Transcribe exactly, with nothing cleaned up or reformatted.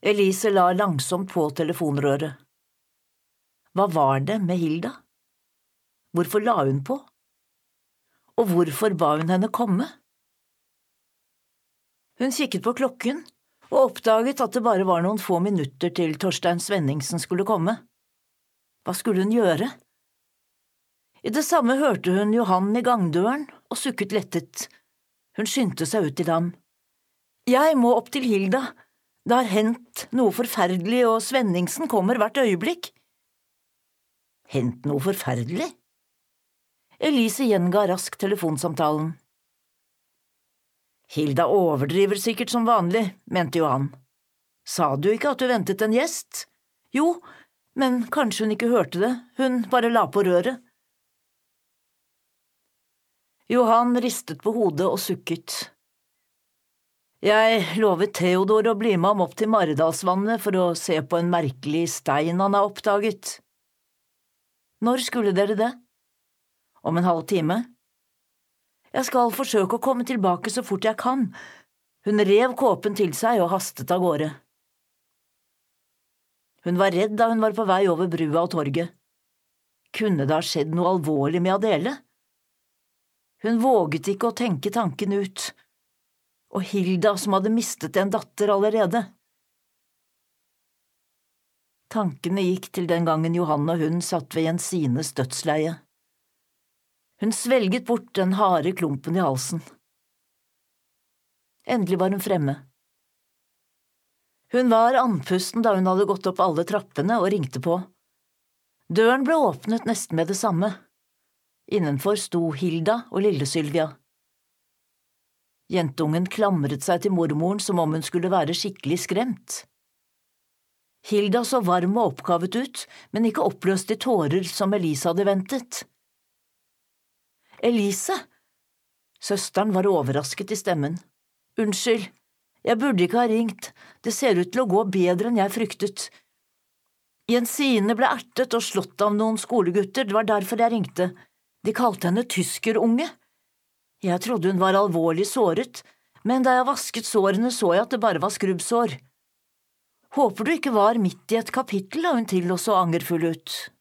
Elise la langsomt på telefonrøret. Hva var det med Hilda? Hvorfor la hun på? Og hvorfor ba hun henne komme? Hun kikket på klokken og oppdaget at det bare var noen få minutter til Torstein Svenningsen skulle komme. Hva skulle hun gjøre? I det samme hørte hun Johan i gangdøren og sukket lettet. Hun skyndte seg ut til ham. Jeg må opp til Hilda. Det har hendt noe forferdelig, og Svenningsen kommer hvert øyeblikk. Hendt noe forferdelig? Elise gjenga raskt telefonsamtalen. Hilda overdriver sikkert som vanlig, mente Johan. Sa du ikke at du ventet en gjest? Jo, men kanskje hun ikke hørte det, hun bare la på røret. Johan ristet på hodet og sukket. Jeg lovet Theodor å bli med ham opp til Maridalsvannet for å se på en merkelig stein han har oppdaget. Når skulle dere det? Om en halv time? Jeg skal forsøke å komme tilbake så fort jeg kan. Hun rev kåpen til seg og hastet av gårde. Hun var redd da hun var på vei over brua og torget. Kunne det ha skjedd noe alvorlig med Adele? Hun våget ikke å tenke tanken ut. Og Hilda som hadde mistet en datter allerede. Tankene gikk til den gangen Johan og hun satt ved Jensines dødsleie. Hun svelget bort den harde klumpen i halsen. Endelig var hun fremme. Hun var andpusten da hun hadde gått opp alle trappene og ringte på. Døren ble åpnet nesten med det samme. Innenfor sto Hilda og lille Sylvia. Jentungen klamret seg til mormoren som om hun skulle være skikkelig skremt. Hilda så varm og oppgavet ut, men ikke oppløst i tårer som Elise hadde ventet. Elise! Søsteren var overrasket i stemmen. Unnskyld, jeg burde ikke ha ringt, det ser ut til å gå bedre enn jeg fryktet. Jensine ble ertet og slått av noen skolegutter, det var derfor jeg ringte. De kalte henne tyskerunge. Jeg trodde hun var alvorlig såret, men da jeg vasket sårene så jeg at det bare var skrubbsår. Håper du ikke var midt i et kapittel, la hun til og så angerfull ut.